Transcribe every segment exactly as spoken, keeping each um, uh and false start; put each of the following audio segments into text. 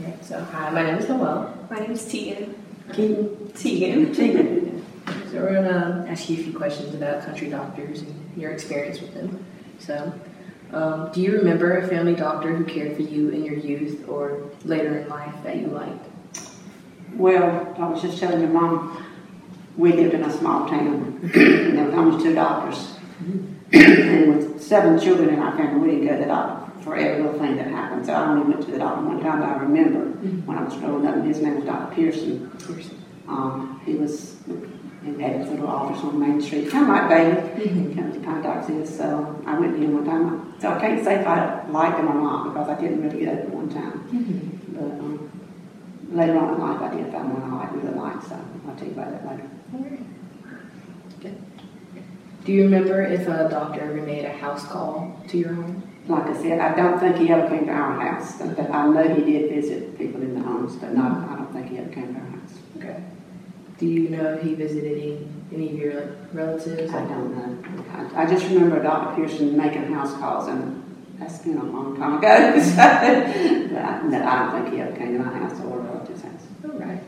Okay, so hi, my name is Noelle. My name is Tegan. Keaton? Tegan. Tegan. So we're gonna ask you a few questions about country doctors and your experience with them. So, um, do you remember a family doctor who cared for you in your youth or later in life that you liked? Well, I was just telling your mom, we lived in a small town, and there was only two doctors. And with seven children in our family, we didn't go to the doctor for every little thing that happened. So I only went to the doctor one time that I remember mm-hmm. when I was growing up, and his name was Doctor Pearson. Pearson. Um, he was, he had his little office on Main Street, kind of like Bailey, mm-hmm. kind of contacts his. So I went to him one time. So I can't say if I liked him or not because I didn't really get it one time. Mm-hmm. But um, later on in life, I did find one I really liked, so I'll tell you about that later. Okay. Good. Do you remember if a doctor ever made a house call to your home? Like I said, I don't think he ever came to our house. I know he did visit people in the homes, but not, I don't think he ever came to our house. Okay. Do you know if he visited any, any of your like, relatives? I don't know. I, I just remember Doctor Pearson making house calls, and that's been a long time ago. So, but I, no, I don't think he ever came to my house or a relative's house. All right.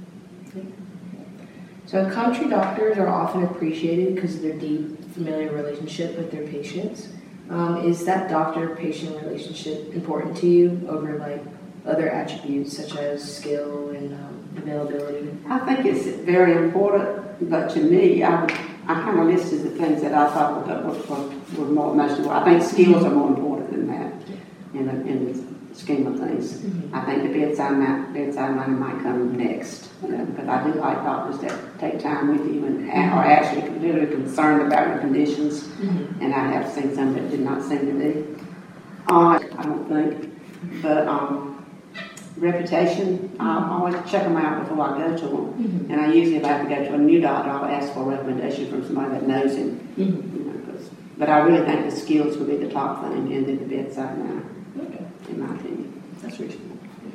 So country doctors are often appreciated because of their deep, familiar relationship with their patients. Um, is that doctor-patient relationship important to you over like other attributes such as skill and um, availability? I think it's very important, but to me, I would, I kind of listed the things that I thought were, were, were more, most important. I think skills are more important than that in the, in the scheme of things. Mm-hmm. I think the bedside manner, bedside manner might come next, you know, because I do like doctors that take time with you and are actually literally concerned about your conditions. Mm-hmm. And I have seen some that did not seem to be. Uh, I don't think, but um, reputation, mm-hmm. I always check them out before I go to them. Mm-hmm. And I usually, if I have to go to a new doctor, I'll ask for a recommendation from somebody that knows him. Mm-hmm. You know, but I really think the skills would be the top thing, and then the bedside manner. Okay. In my opinion. That's reasonable.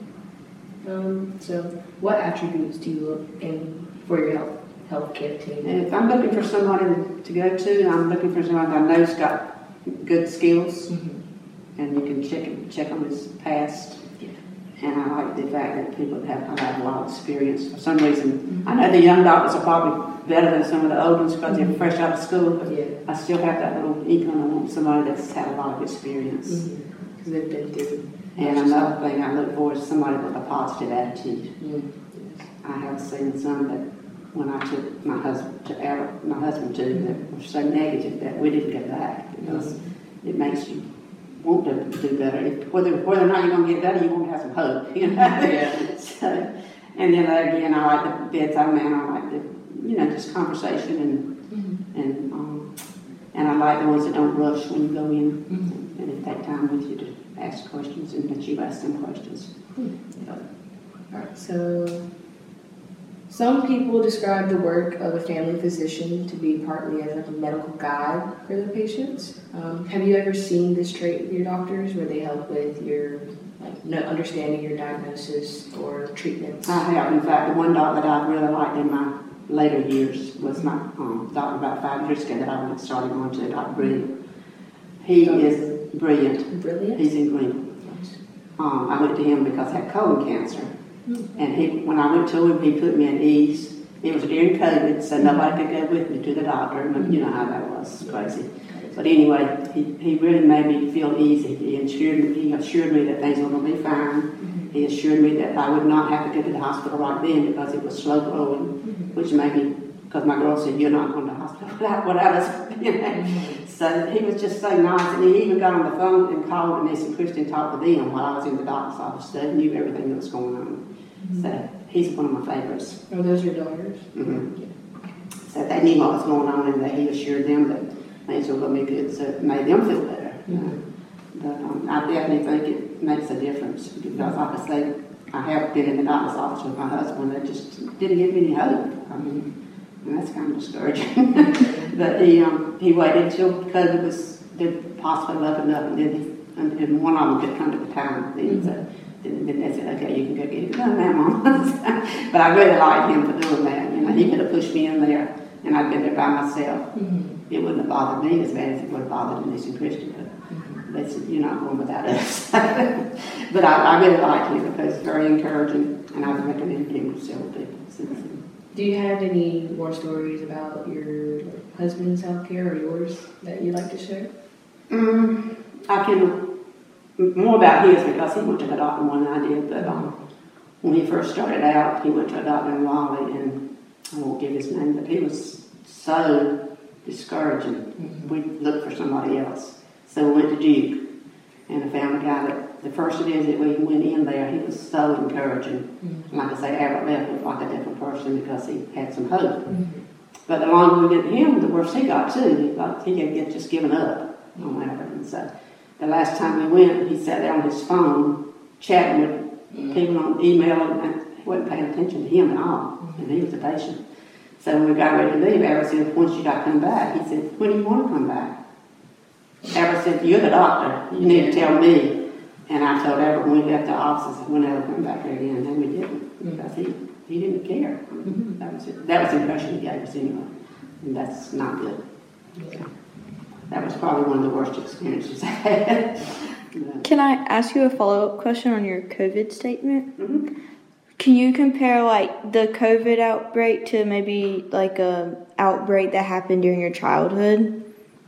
Um, so, what attributes do you look in for your health healthcare team? And if I'm looking for somebody to go to, I'm looking for somebody that I know's got good skills, mm-hmm. and you can check check on his past. Yeah. And I like the fact that people have have a lot of experience. For some reason, mm-hmm. I know the young doctors are probably better than some of the old ones because mm-hmm. they're fresh out of school, but yeah. I still have that little inkling. I want somebody that's had a lot of experience. Mm-hmm. They've been through. And another thing I look for is somebody with a positive attitude. Mm. I have seen some that when I took my husband to Arab, my husband to that were so negative that we didn't get back because mm-hmm. it makes you want to do better. If, whether whether or not you're going to get better, you want to have some hope. You know. Yeah. So, and then again, I like the bedside manner. I like the you know just conversation and mm-hmm. and um, and I like the ones that don't rush when you go in. Mm-hmm. And they take time with you to ask questions and that you ask them questions. Hmm. Yeah. All right, so some people describe the work of a family physician to be partly as like a medical guide for their patients. Um, have you ever seen this trait with your doctors where they help with your like understanding your diagnosis or treatments? I have. In fact, the one doctor that I really liked in my later years was my um, doctor about five years ago that I started going to, Doctor Brilliant. He Doctor is brilliant. Brilliant? He's in Greenville. Nice. Um, I went to him because I had colon cancer. Mm-hmm. And he, when I went to him, he put me at ease. It was during COVID, so nobody could go with me to the doctor. But you know how that was. It's crazy. But anyway, he, he really made me feel easy. He assured me, he assured me that things were going to be fine. Mm-hmm. He assured me that I would not have to go to the hospital right then because it was slow growing, mm-hmm. which made me, because my girl said, you're not going to the hospital without us. You know? Mm-hmm. So he was just so nice, and he even got on the phone and called Denise and Christian, talked to them while I was in the doctor's office, so he knew everything that was going on. Mm-hmm. So he's one of my favorites. Are those your daughters? Mm-hmm. Yeah. So they knew what was going on, and that he assured them that things were going to be good, so it made them feel better. Mm-hmm. You know? But um, I definitely think it makes a difference because, like I say, I have been in the doctor's office with my husband that just didn't give me any hope. I mean, and that's kind of discouraging. But he um, he waited till COVID was the hospital opened up, and then he, and, and one of them could come to the town. Then, mm-hmm. so, then, then they said, okay, you can go get it done now, Mom. But I really liked him for doing that. You know, he could have pushed me in there, and I'd been there by myself. Mm-hmm. It wouldn't have bothered me as bad as it would have bothered Denise and Christian. But, mm-hmm. they said, you're not going without us. But I, I really liked him because it's very encouraging, and I've recommended him to several people since then. Do you have any more stories about your husband's healthcare or yours that you'd like to share? Um, I can, more about his because he went to the doctor more than I did, but um, when he first started out, he went to a doctor in Raleigh, and I won't give his name, but he was so discouraging. Mm-hmm. We looked for somebody else. So we went to Duke, and I found a guy that the first visit we went in there, he was so encouraging. Mm-hmm. Like I say, Albert left was like a different person because he had some hope. Mm-hmm. But the longer we get to him, the worse he got too. He got, he could get just given up on Albert. And so the last time we went, he sat there on his phone chatting with mm-hmm. people on email, and he wasn't paying attention to him at all. Mm-hmm. And he was a patient. So when we got ready to leave, Albert said, once you got to come back, he said, when do you want to come back? Albert said, you're the doctor. You need to tell me. And I told Albert when we left the office, we'll never come back here again. And then we didn't, because he, he didn't care. Mm-hmm. That was it. That was the impression he gave us anyway. And that's not good. Yeah. That was probably one of the worst experiences I had. Can I ask you a follow-up question on your COVID statement? Mm-hmm. Can you compare like the COVID outbreak to maybe like a outbreak that happened during your childhood?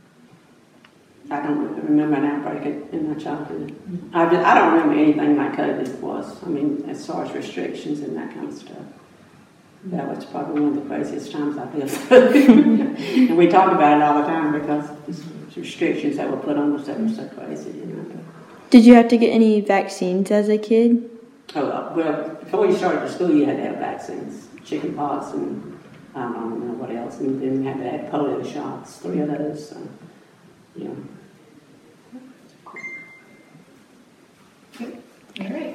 I don't remember an outbreak in my childhood. I, just, I don't remember anything like COVID was. I mean, as far as restrictions and that kind of stuff. That was probably one of the craziest times I've lived through. And we talk about it all the time because the restrictions that were put on us that were so crazy, you know. Did you have to get any vaccines as a kid? Oh, well, before you started the school, you had to have vaccines. Chicken pox and I don't know what else. And then you had to have polio shots, three of those. So, yeah. All right.